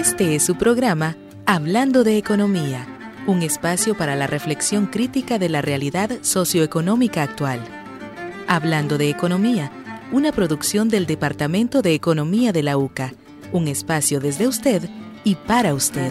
Este es su programa Hablando de Economía, un espacio para la reflexión crítica de la realidad socioeconómica actual. Hablando de Economía, una producción del Departamento de Economía de la UCA, un espacio desde usted y para usted.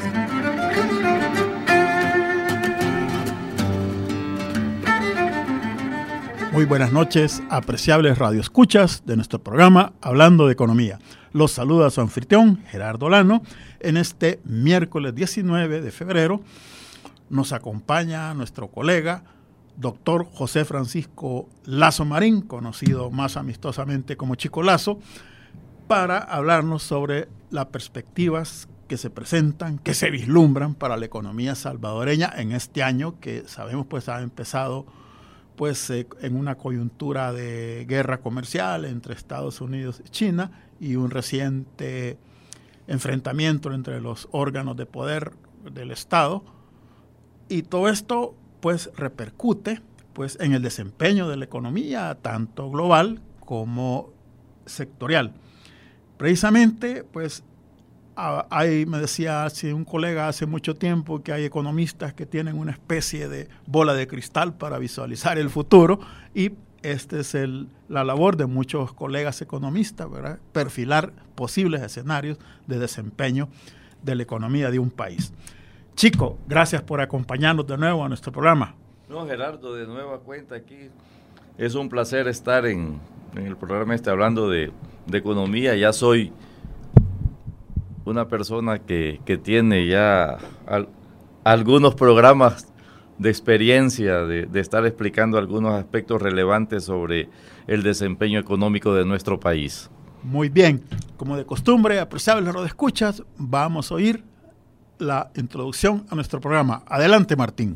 Muy buenas noches, apreciables radioescuchas de nuestro programa Hablando de Economía. Los saluda su anfitrión, Gerardo Lano. En este miércoles 19 de febrero nos acompaña nuestro colega, doctor José Francisco Lazo Marín, conocido más amistosamente como Chico Lazo, para hablarnos sobre las perspectivas que se presentan, que se vislumbran para la economía salvadoreña en este año que sabemos pues ha empezado en una coyuntura de guerra comercial entre Estados Unidos y China y un reciente enfrentamiento entre los órganos de poder del Estado. Y todo esto pues repercute pues en el desempeño de la economía, tanto global como sectorial. Precisamente pues me decía un colega hace mucho tiempo que hay economistas que tienen una especie de bola de cristal para visualizar el futuro, y esta es la labor de muchos colegas economistas, ¿verdad? Perfilar posibles escenarios de desempeño de la economía de un país. Chico, gracias por acompañarnos de nuevo a nuestro programa. No, Gerardo, de nueva cuenta aquí. Es un placer estar en el programa hablando de economía. Ya soy una persona que tiene ya algunos programas de experiencia de estar explicando algunos aspectos relevantes sobre el desempeño económico de nuestro país. Muy bien, como de costumbre, apreciables radioescuchas, vamos a oír la introducción a nuestro programa. Adelante, Martín.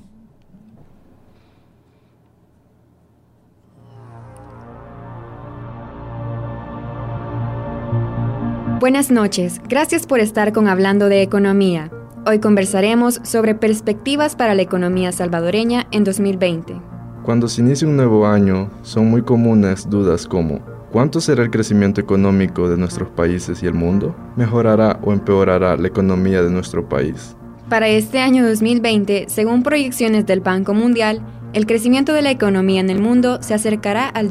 Buenas noches, gracias por estar con Hablando de Economía. Hoy conversaremos sobre perspectivas para la economía salvadoreña en 2020. Cuando se inicia un nuevo año, son muy comunes dudas como: ¿cuánto será el crecimiento económico de nuestros países y el mundo? ¿Mejorará o empeorará la economía de nuestro país? Para este año 2020, según proyecciones del Banco Mundial, el crecimiento de la economía en el mundo se acercará al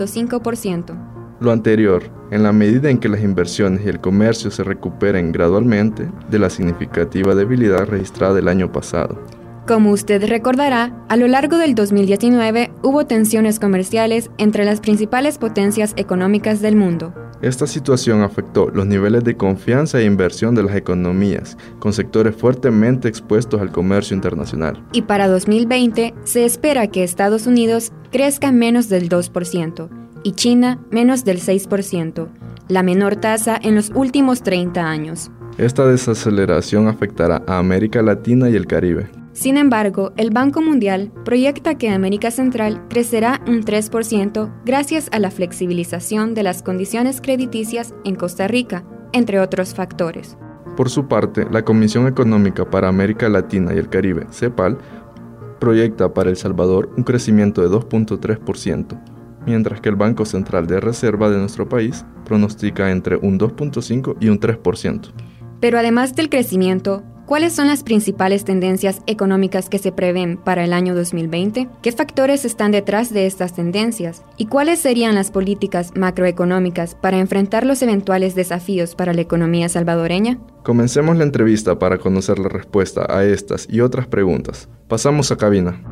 2.5%. Lo anterior, en la medida en que las inversiones y el comercio se recuperen gradualmente de la significativa debilidad registrada el año pasado. Como usted recordará, a lo largo del 2019 hubo tensiones comerciales entre las principales potencias económicas del mundo. Esta situación afectó los niveles de confianza e inversión de las economías, con sectores fuertemente expuestos al comercio internacional. Y para 2020 se espera que Estados Unidos crezca menos del 2%. Y China menos del 6%, la menor tasa en los últimos 30 años. Esta desaceleración afectará a América Latina y el Caribe. Sin embargo, el Banco Mundial proyecta que América Central crecerá un 3% gracias a la flexibilización de las condiciones crediticias en Costa Rica, entre otros factores. Por su parte, la Comisión Económica para América Latina y el Caribe, CEPAL, proyecta para El Salvador un crecimiento de 2.3%. Mientras que el Banco Central de Reserva de nuestro país pronostica entre un 2.5 y un 3%. Pero además del crecimiento, ¿cuáles son las principales tendencias económicas que se prevén para el año 2020? ¿Qué factores están detrás de estas tendencias? ¿Y cuáles serían las políticas macroeconómicas para enfrentar los eventuales desafíos para la economía salvadoreña? Comencemos la entrevista para conocer la respuesta a estas y otras preguntas. Pasamos a cabina.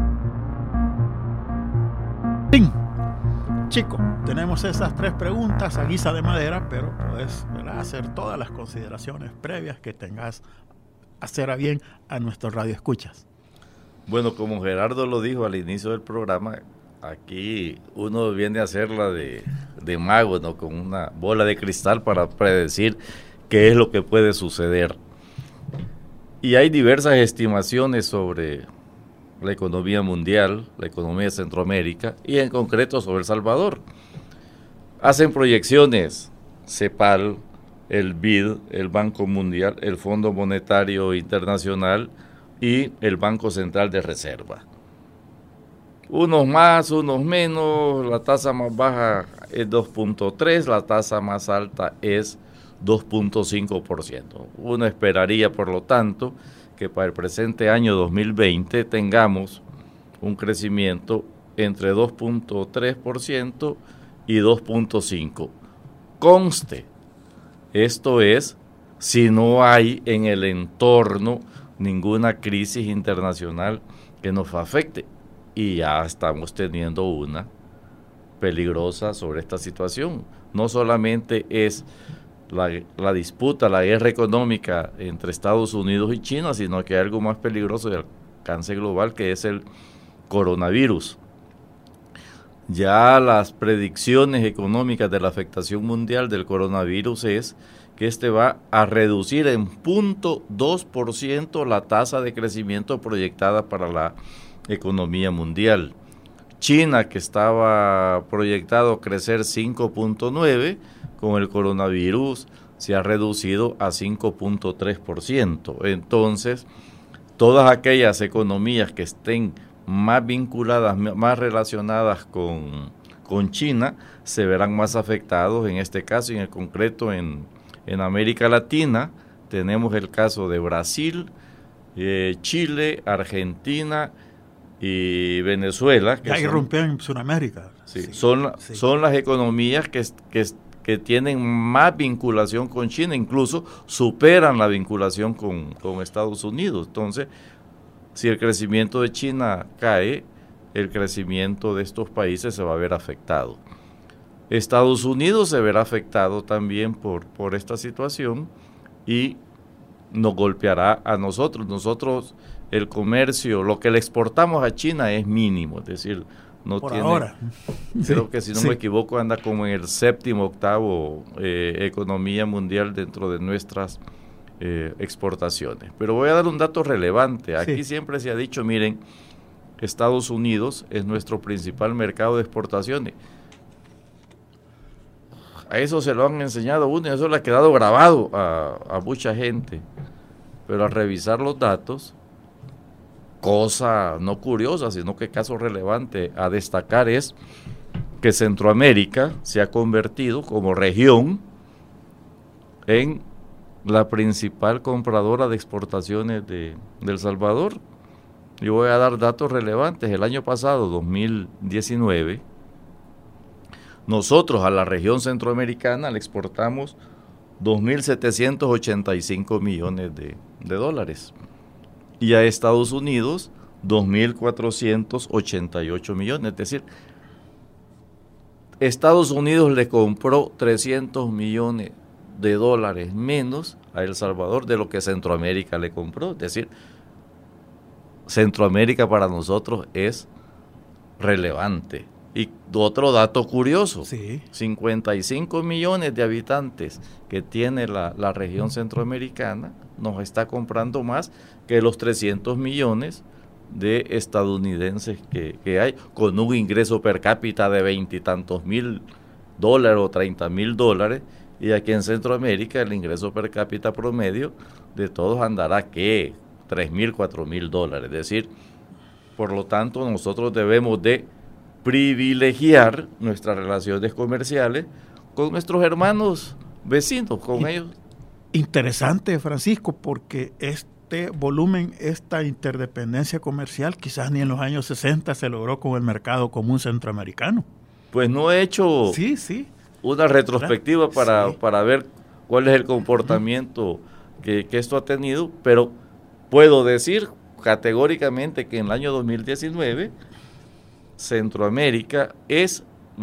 ¡Ping! Chico, tenemos esas 3 preguntas a guisa de madera, pero puedes, ¿verdad?, hacer todas las consideraciones previas que tengas hacer a bien a nuestros radioescuchas. Bueno, como Gerardo lo dijo al inicio del programa, aquí uno viene a hacerla de mago, ¿no?, con una bola de cristal para predecir qué es lo que puede suceder. Y hay diversas estimaciones sobre la economía mundial, la economía de Centroamérica y en concreto sobre El Salvador. Hacen proyecciones CEPAL, el BID, el Banco Mundial, el Fondo Monetario Internacional y el Banco Central de Reserva. Unos más, unos menos, la tasa más baja es 2.3, la tasa más alta es 2.5%. Uno esperaría, por lo tanto, que para el presente año 2020 tengamos un crecimiento entre 2.3% y 2.5%. Conste, esto es si no hay en el entorno ninguna crisis internacional que nos afecte, y ya estamos teniendo una peligrosa sobre esta situación. No solamente es la disputa, la guerra económica entre Estados Unidos y China, sino que hay algo más peligroso de alcance global, que es el coronavirus. Ya las predicciones económicas de la afectación mundial del coronavirus es que este va a reducir en 0.2% la tasa de crecimiento proyectada para la economía mundial. China, que estaba proyectado crecer 5.9%, con el coronavirus se ha reducido a 5.3%. Entonces, todas aquellas economías que estén más vinculadas, más relacionadas con China, se verán más afectados. En este caso, y en el concreto en América Latina, tenemos el caso de Brasil, Chile, Argentina y Venezuela. Que ahí rompieron en Sudamérica. Sí, sí. Son las economías que tienen más vinculación con China, incluso superan la vinculación con Estados Unidos. Entonces, si el crecimiento de China cae, el crecimiento de estos países se va a ver afectado. Estados Unidos se verá afectado también por esta situación y nos golpeará a nosotros. Nosotros, el comercio, lo que le exportamos a China es mínimo, es decir, no por tiene, ahora. Creo que si no me equivoco anda como en el 7º, 8º economía mundial dentro de nuestras exportaciones. Pero voy a dar un dato relevante. Aquí siempre se ha dicho, miren, Estados Unidos es nuestro principal mercado de exportaciones. A eso se lo han enseñado a uno y eso le ha quedado grabado a mucha gente. Pero al revisar los datos, cosa no curiosa, sino que caso relevante a destacar es que Centroamérica se ha convertido como región en la principal compradora de exportaciones de El Salvador. Yo voy a dar datos relevantes. El año pasado, 2019, nosotros a la región centroamericana le exportamos 2.785 millones de dólares. Y a Estados Unidos, 2.488 millones. Es decir, Estados Unidos le compró 300 millones de dólares menos a El Salvador de lo que Centroamérica le compró. Es decir, Centroamérica para nosotros es relevante. Y otro dato curioso, 55 millones de habitantes que tiene la región centroamericana nos está comprando más que los 300 millones de estadounidenses que hay, con un ingreso per cápita de 20 y tantos mil dólares o 30 mil dólares, y aquí en Centroamérica el ingreso per cápita promedio de todos andará que 3 mil, 4 mil dólares. Es decir, por lo tanto nosotros debemos de privilegiar nuestras relaciones comerciales con nuestros hermanos vecinos, con ellos. Interesante, Francisco, porque este volumen, esta interdependencia comercial, quizás ni en los años 60 se logró con el mercado común centroamericano. Pues no he hecho una retrospectiva para ver cuál es el comportamiento que esto ha tenido, pero puedo decir categóricamente que en el año 2019 Centroamérica es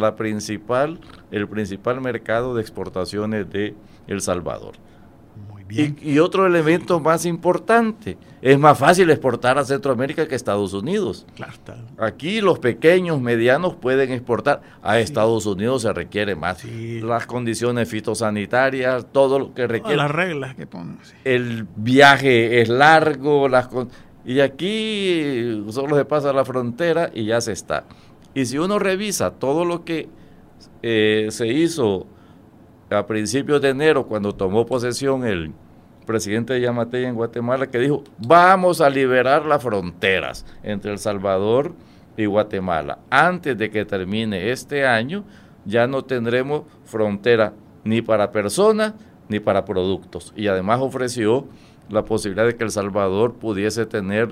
el principal mercado de exportaciones de El Salvador. Muy bien. Y otro elemento más importante, es más fácil exportar a Centroamérica que a Estados Unidos. Claro, está. Aquí los pequeños, medianos pueden exportar, a Estados Unidos se requiere más. Las condiciones fitosanitarias, todo lo que requiere. Las reglas que ponen. El viaje es largo, y aquí solo se pasa la frontera y ya se está. Y si uno revisa todo lo que se hizo a principios de enero, cuando tomó posesión el presidente de Yamatei en Guatemala, que dijo, vamos a liberar las fronteras entre El Salvador y Guatemala. Antes de que termine este año, ya no tendremos frontera ni para personas ni para productos. Y además ofreció la posibilidad de que El Salvador pudiese tener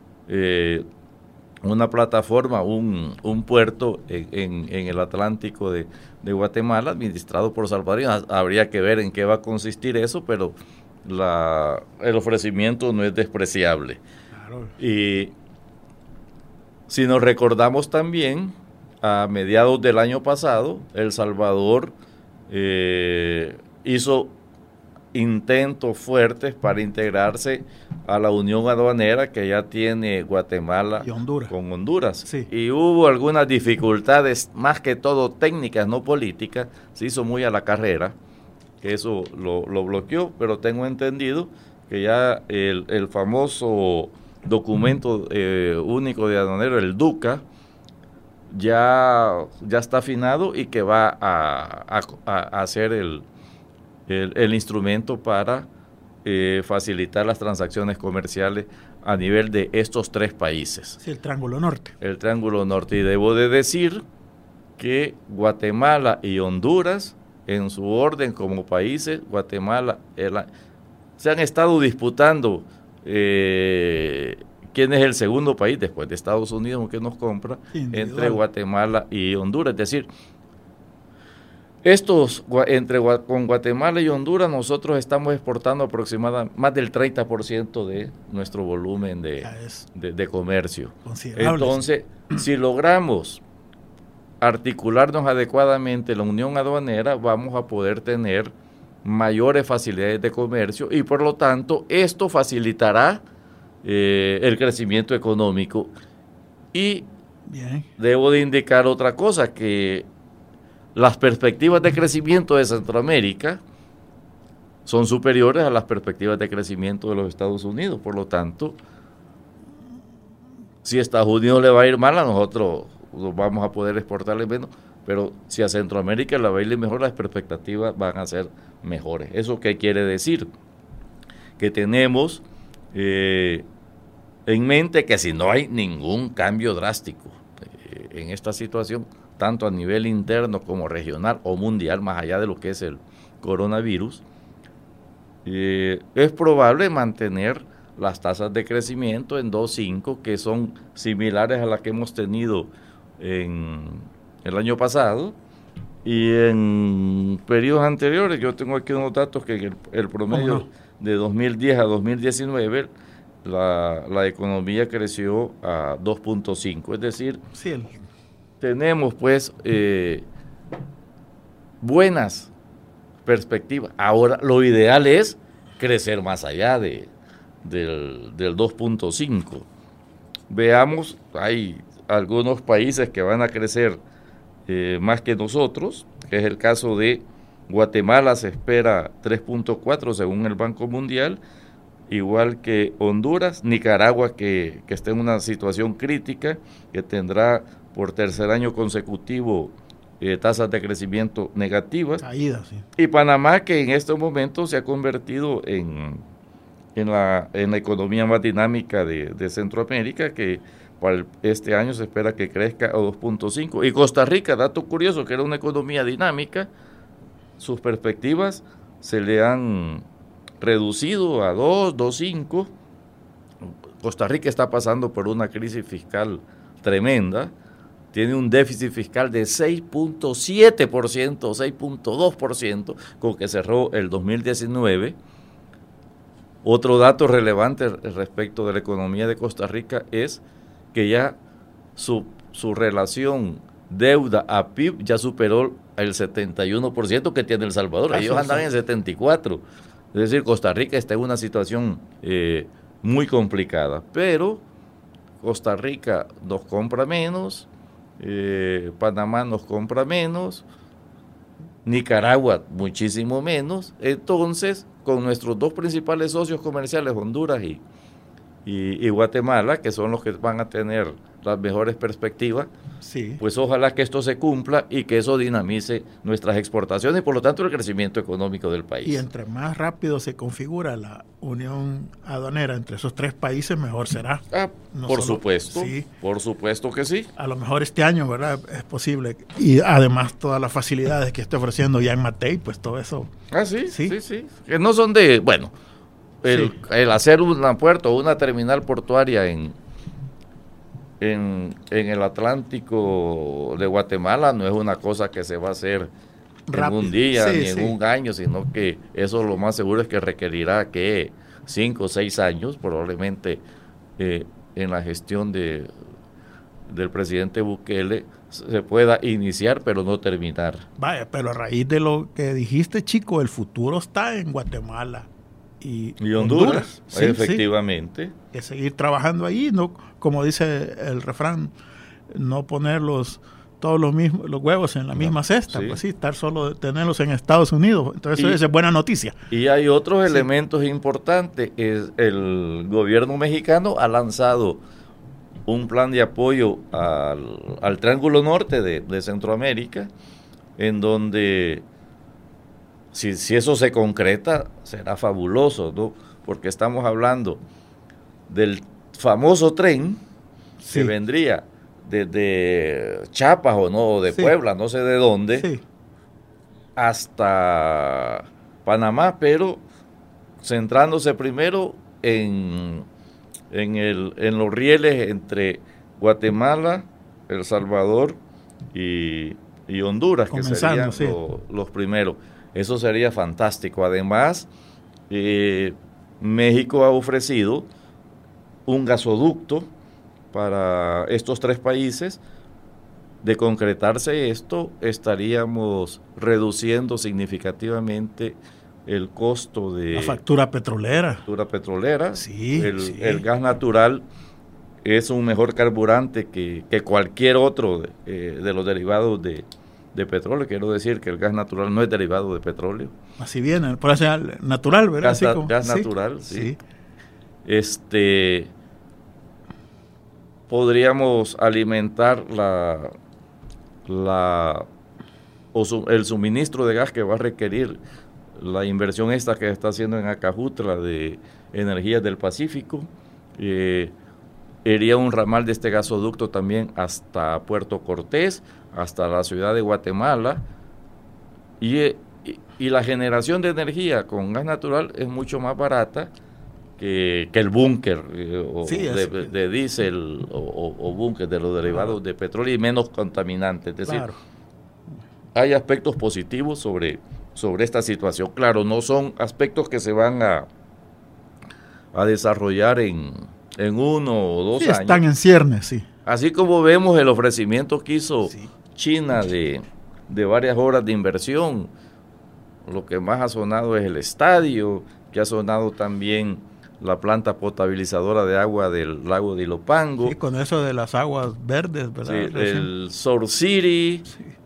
una plataforma, un puerto en el Atlántico de Guatemala, administrado por salvadoreños. Habría que ver en qué va a consistir eso, pero el ofrecimiento no es despreciable. Claro. Y si nos recordamos también, a mediados del año pasado, El Salvador hizo intentos fuertes para integrarse a la unión aduanera que ya tiene Guatemala con Honduras. Sí. Y hubo algunas dificultades, más que todo técnicas, no políticas. Se hizo muy a la carrera, que eso lo bloqueó, pero tengo entendido que ya el famoso documento único de aduanero, el DUCA, ya está afinado y que va a ser el instrumento para facilitar las transacciones comerciales a nivel de estos 3 países. Sí, el Triángulo Norte. El Triángulo Norte. Y debo de decir que Guatemala y Honduras, en su orden como países, Guatemala se han estado disputando quién es el segundo país después de Estados Unidos que nos compra, entre Guatemala y Honduras. Es decir, con Guatemala y Honduras nosotros estamos exportando aproximadamente más del 30% de nuestro volumen de comercio. Entonces, si logramos articularnos adecuadamente la unión aduanera, vamos a poder tener mayores facilidades de comercio y por lo tanto esto facilitará el crecimiento económico. Y debo de indicar otra cosa, que las perspectivas de crecimiento de Centroamérica son superiores a las perspectivas de crecimiento de los Estados Unidos. Por lo tanto, si a Estados Unidos le va a ir mal, a nosotros vamos a poder exportarle menos, pero si a Centroamérica le va a ir mejor, las perspectivas van a ser mejores. ¿Eso qué quiere decir? Que tenemos en mente que si no hay ningún cambio drástico en esta situación, tanto a nivel interno como regional o mundial, más allá de lo que es el coronavirus, es probable mantener las tasas de crecimiento en 2.5, que son similares a las que hemos tenido en el año pasado y en periodos anteriores. Yo tengo aquí unos datos que el promedio de 2010 a 2019 la economía creció a 2.5, es decir, tenemos pues buenas perspectivas. Ahora lo ideal es crecer más allá del 2.5. Veamos, hay algunos países que van a crecer más que nosotros, que es el caso de Guatemala. Se espera 3.4 según el Banco Mundial, igual que Honduras, Nicaragua, que está en una situación crítica, que tendrá por tercer año consecutivo tasas de crecimiento negativas. Caída, sí. Y Panamá, que en estos momentos se ha convertido en la economía más dinámica de Centroamérica, que para este año se espera que crezca a 2.5. Y Costa Rica, dato curioso, que era una economía dinámica, sus perspectivas se le han reducido a 2.5. Costa Rica está pasando por una crisis fiscal tremenda, tiene un déficit fiscal de 6.7%, 6.2%, con que cerró el 2019. Otro dato relevante respecto de la economía de Costa Rica es que ya su relación deuda a PIB ya superó el 71% que tiene El Salvador. Ellos andan en 74%. Es decir, Costa Rica está en una situación muy complicada, pero Costa Rica nos compra menos, Panamá nos compra menos, Nicaragua muchísimo menos. Entonces, con nuestros dos principales socios comerciales, Honduras y Guatemala, que son los que van a tener las mejores perspectivas, Sí. pues ojalá que esto se cumpla y que eso dinamice nuestras exportaciones y por lo tanto el crecimiento económico del país. Y entre más rápido se configura la unión aduanera entre esos 3 países, mejor será. No por solo- supuesto, sí. por supuesto que sí. A lo mejor este año, ¿verdad? Es posible. Y además todas las facilidades que está ofreciendo Jan Matei, pues todo eso. Sí, Sí. sí. Que no son de, bueno, el hacer una puerta o una terminal portuaria en el Atlántico de Guatemala no es una cosa que se va a hacer Rápido. en un día Sí, ni en un año, sino que eso lo más seguro es que requerirá que 5 o 6 años, probablemente en la gestión del presidente Bukele se pueda iniciar pero no terminar. Vaya, pero a raíz de lo que dijiste, chico, el futuro está en Guatemala y Honduras, Sí, efectivamente. sí. Que seguir trabajando ahí, no, como dice el refrán, no poner todos los huevos en la misma cesta, sí. pues sí, estar solo, tenerlos en Estados Unidos. Entonces eso es buena noticia. Y hay otros elementos importantes. El gobierno mexicano ha lanzado un plan de apoyo al Triángulo Norte de Centroamérica, en donde si eso se concreta será fabuloso, ¿no? Porque estamos hablando del famoso tren que vendría desde Chiapas o de Puebla, no sé de dónde, hasta Panamá, pero centrándose primero en los rieles entre Guatemala, El Salvador y Honduras, comenzando, que serían los primeros. Eso sería fantástico. Además, México ha ofrecido un gasoducto para estos 3 países. De concretarse esto, estaríamos reduciendo significativamente el costo de la factura petrolera. Sí. El gas natural es un mejor carburante que cualquier otro de los derivados de petróleo. Quiero decir que el gas natural no es derivado de petróleo. Así viene, por eso natural, ¿verdad? Gas natural, sí. Podríamos alimentar el suministro de gas que va a requerir la inversión esta que está haciendo en Acajutla de Energías del Pacífico. Iría un ramal de este gasoducto también hasta Puerto Cortés, hasta la ciudad de Guatemala, y la generación de energía con gas natural es mucho más barata que el búnker de diésel o búnker de los derivados de petróleo y menos contaminante. Es decir, hay aspectos positivos sobre esta situación. Claro, no son aspectos que se van a desarrollar en 1 o 2 años. Están en ciernes, sí. Así como vemos el ofrecimiento que hizo China de varias horas de inversión, lo que más ha sonado es el estadio, que ha sonado también la planta potabilizadora de agua del lago de Ilopango. Sí, con eso de las aguas verdes, ¿verdad? Sí, el Sur City,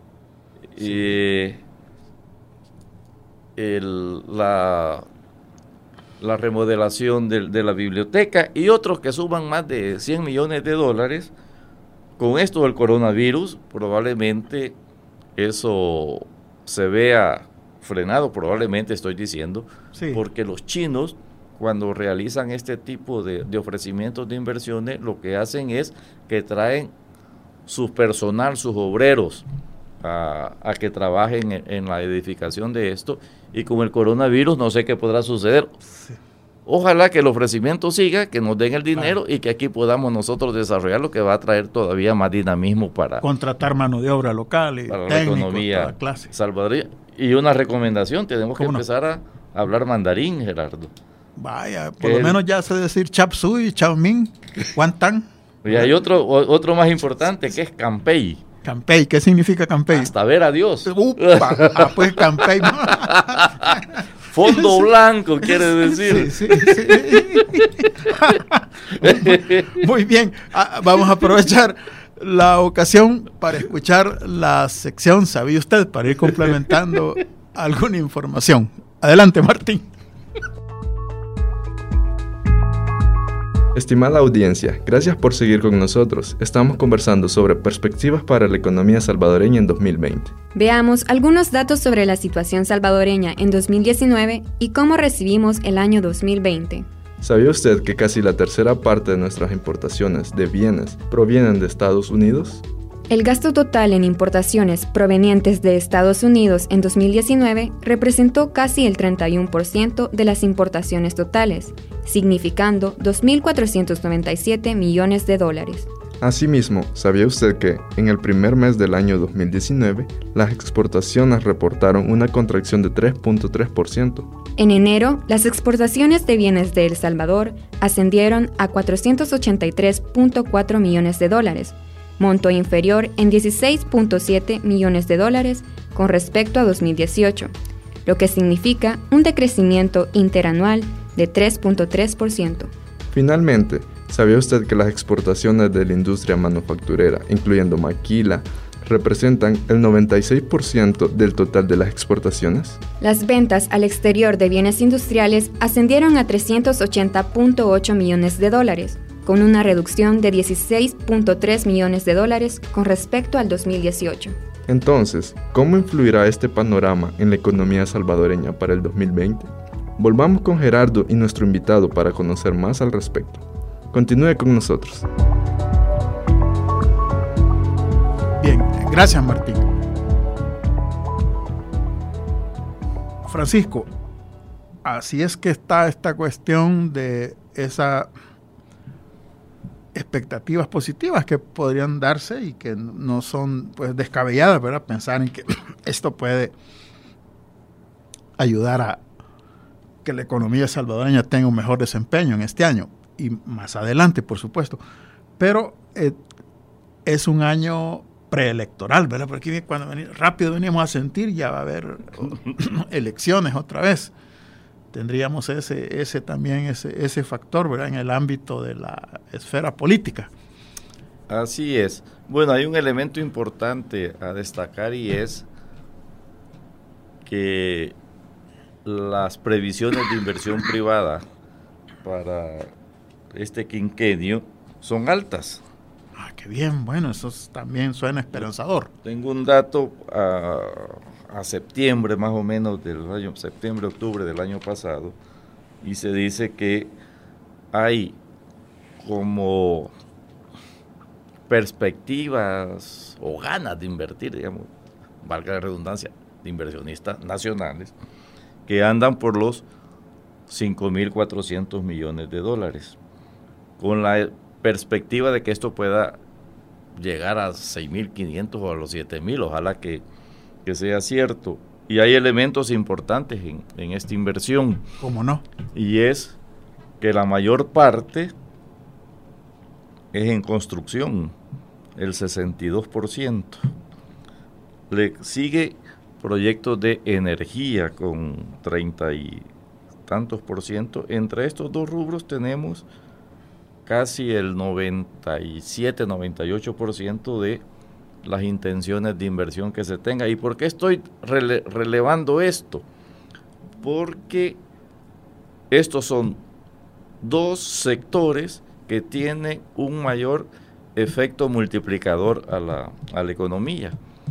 la remodelación de la biblioteca y otros que suman más de $100 millones. Con esto del coronavirus, probablemente eso se vea frenado, probablemente estoy diciendo, porque los chinos, cuando realizan este tipo de ofrecimientos de inversiones, lo que hacen es que traen su personal, sus obreros, a que trabajen en la edificación de esto, y con el coronavirus no sé qué podrá suceder. Ojalá que el ofrecimiento siga, que nos den el dinero y que aquí podamos nosotros desarrollar lo que va a traer todavía más dinamismo para contratar mano de obra local y para técnicos, la economía clase. salvadoreña. Y una recomendación, tenemos que empezar a hablar mandarín, Gerardo. Vaya, por lo menos ya sé decir chap suey, chao min, guantán. Y hay otro más importante que es campey. Campey, ¿qué significa campey? Hasta ver a Dios. Pues campey. Fondo blanco, quiere decir. Sí. Muy bien, vamos a aprovechar la ocasión para escuchar la sección ¿Sabía usted? Para ir complementando alguna información. Adelante, Martín. Estimada audiencia, gracias por seguir con nosotros. Estamos conversando sobre perspectivas para la economía salvadoreña en 2020. Veamos algunos datos sobre la situación salvadoreña en 2019 y cómo recibimos el año 2020. ¿Sabía usted que casi la tercera parte de nuestras importaciones de bienes provienen de Estados Unidos? El gasto total en importaciones provenientes de Estados Unidos en 2019 representó casi el 31% de las importaciones totales, significando 2.497 millones de dólares. Asimismo, ¿sabía usted que en el primer mes del año 2019 las exportaciones reportaron una contracción de 3.3%? En enero, las exportaciones de bienes de El Salvador ascendieron a 483.4 millones de dólares, monto inferior en 16.7 millones de dólares con respecto a 2018, lo que significa un decrecimiento interanual de 3.3%. Finalmente, ¿sabía usted que las exportaciones de la industria manufacturera, incluyendo maquila, representan el 96% del total de las exportaciones? Las ventas al exterior de bienes industriales ascendieron a 380.8 millones de dólares, con una reducción de 16.3 millones de dólares con respecto al 2018. Entonces, ¿cómo influirá este panorama en la economía salvadoreña para el 2020? Volvamos con Gerardo y nuestro invitado para conocer más al respecto. Continúe con nosotros. Bien, gracias Martín. Francisco, así es que está esta cuestión de esas expectativas positivas que podrían darse y que no son pues descabelladas, ¿verdad? Pensar en que esto puede ayudar a que la economía salvadoreña tenga un mejor desempeño en este año y más adelante, por supuesto. Pero es un año preelectoral, ¿verdad? Porque cuando rápido venimos a sentir ya va a haber elecciones otra vez. Tendríamos ese factor, ¿verdad? En el ámbito de la esfera política. Así es. Bueno, hay un elemento importante a destacar y es que las previsiones de inversión privada para este quinquenio son altas. Ah, qué bien, bueno, eso también suena esperanzador. Tengo un dato a septiembre más o menos del año, septiembre-octubre del año pasado, y se dice que hay como perspectivas o ganas de invertir, digamos, valga la redundancia, de inversionistas nacionales, que andan por los 5.400 millones de dólares, con la perspectiva de que esto pueda llegar a 6.500 o a los 7.000, ojalá que sea cierto. Y hay elementos importantes en esta inversión. ¿Cómo no? Y es que la mayor parte es en construcción, el 62%. Le sigue proyectos de energía con 30 y tantos %. Entre estos dos rubros tenemos casi el 97-98% de las intenciones de inversión que se tenga. ¿Y por qué estoy relevando esto? Porque estos son dos sectores que tienen un mayor efecto multiplicador a la economía.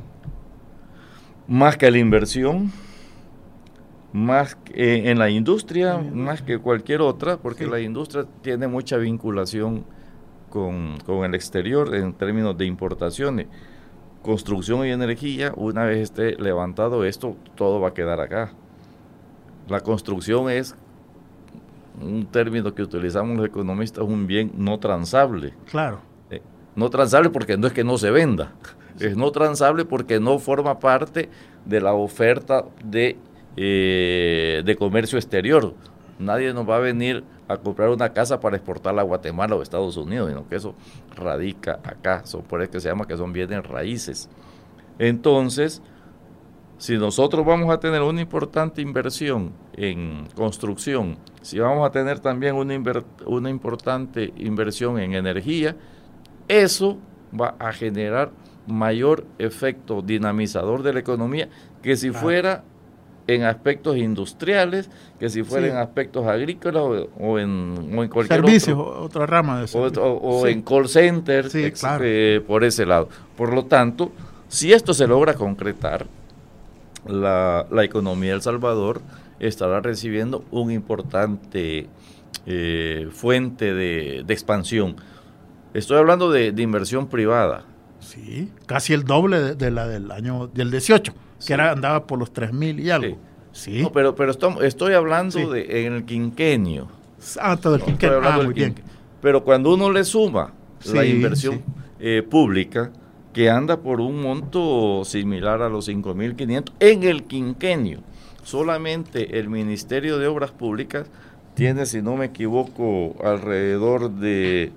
Más que la inversión, más que en la industria, más que cualquier otra, porque sí, la industria tiene mucha vinculación con el exterior en términos de importaciones. Construcción y energía, una vez esté levantado esto, todo va a quedar acá. La construcción es un término que utilizamos los economistas, un bien no transable. Claro. No transable porque no es que no se venda, es no transable porque no forma parte de la oferta de comercio exterior. Nadie nos va a venir a comprar una casa para exportarla a Guatemala o Estados Unidos, sino que eso radica acá, por eso que se llama que son bienes raíces. Entonces, si nosotros vamos a tener una importante inversión en construcción, si vamos a tener también una importante inversión en energía, eso va a generar mayor efecto dinamizador de la economía que si fuera en aspectos industriales, que si fuera en aspectos agrícolas o en cualquier servicios, otra rama de servicios. O en call center, claro. Por ese lado. Por lo tanto, si esto se logra concretar, la economía de El Salvador estará recibiendo un importante fuente de expansión. Estoy hablando de inversión privada. Sí, casi el doble de la del año del 18, que andaba por los 3,000 y algo. Sí. No, pero estoy hablando en el quinquenio. Todo el quinquenio. Muy bien. Pero cuando uno le suma la inversión pública, que anda por un monto similar a los 5.500 en el quinquenio, solamente el Ministerio de Obras Públicas tiene, si no me equivoco, alrededor de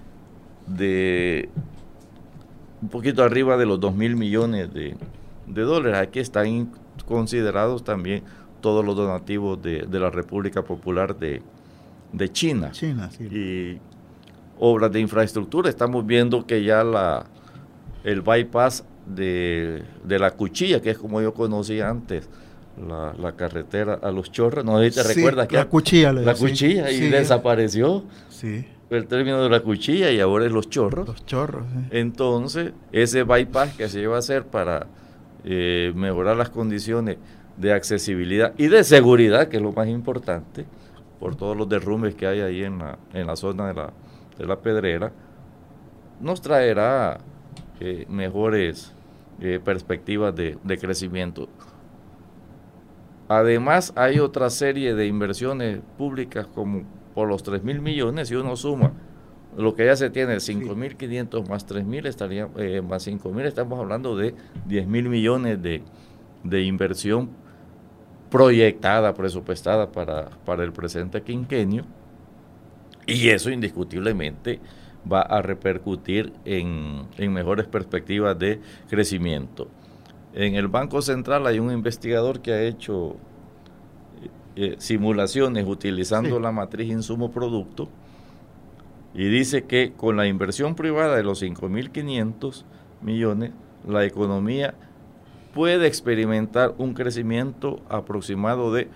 un poquito arriba de los 2.000 millones de dólares. Aquí están considerados también todos los donativos de la República Popular de China. Y obras de infraestructura. Estamos viendo que ya el bypass de la Cuchilla, que es como yo conocía antes, la carretera a Los Chorros, no sé si te recuerdas que la Cuchilla y desapareció. Sí. El término de la Cuchilla y ahora es Los Chorros. Los Chorros, sí. Entonces, ese bypass que se iba a hacer para mejorar las condiciones de accesibilidad y de seguridad, que es lo más importante, por todos los derrumbes que hay ahí en la zona de la Pedrera, nos traerá mejores perspectivas de crecimiento. Además, hay otra serie de inversiones públicas como por los 3.000 millones, si uno suma lo que ya se tiene, 5.500 más 3.000 estaría más 5.000, estamos hablando de 10.000 millones de inversión proyectada, presupuestada para el presente quinquenio, y eso indiscutiblemente va a repercutir en mejores perspectivas de crecimiento. En el Banco Central hay un investigador que ha hecho simulaciones utilizando la matriz insumo-producto y dice que con la inversión privada de los 5.500 millones, la economía puede experimentar un crecimiento aproximado de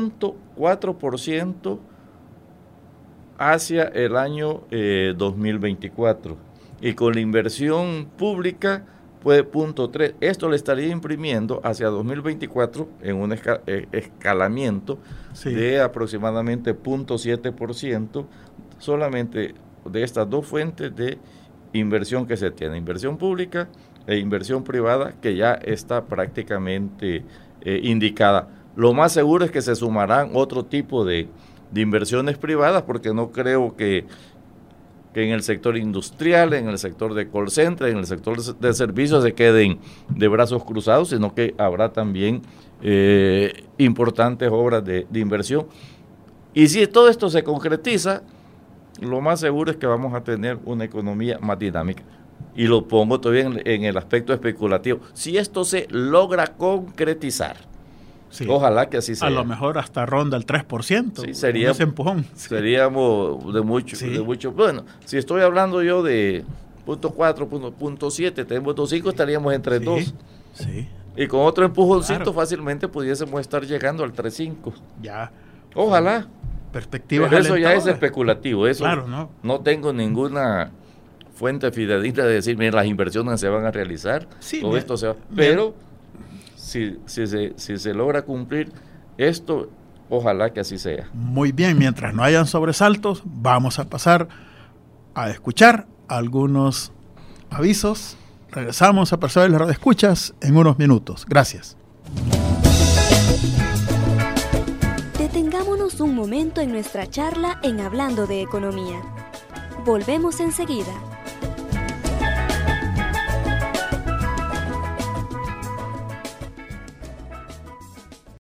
0.4% hacia el año 2024, y con la inversión pública puede 0.3. Esto le estaría imprimiendo hacia 2024 en un escalamiento de aproximadamente 0.7%, solamente de estas dos fuentes de inversión que se tiene, inversión pública e inversión privada, que ya está prácticamente indicada. Lo más seguro es que se sumarán otro tipo de inversiones privadas, porque no creo que en el sector industrial, en el sector de call center, en el sector de servicios se queden de brazos cruzados, sino que habrá también importantes obras de inversión. Y si todo esto se concretiza, lo más seguro es que vamos a tener una economía más dinámica. Y lo pongo todavía en el aspecto especulativo. Si esto se logra concretizar, ojalá que así sea. A lo mejor hasta ronda el 3%. Sí, sería ese empujón. Seríamos de mucho. Bueno, si estoy hablando yo de 0.4, 0.7, 0.5, estaríamos entre 2. Sí. Y con otro empujoncito fácilmente pudiésemos estar llegando al 3.5. Ya. Ojalá. Perspectivas. Pero eso ya es especulativo. Eso no tengo ninguna fuente fidedigna de decir, mira, las inversiones se van a realizar. Todo esto se va. Pero si se logra cumplir esto, ojalá que así sea. Muy bien, mientras no hayan sobresaltos, vamos a pasar a escuchar algunos avisos. Regresamos a Perciables Radio Escuchas en unos minutos. Gracias. Detengámonos un momento en nuestra charla en Hablando de Economía. Volvemos enseguida.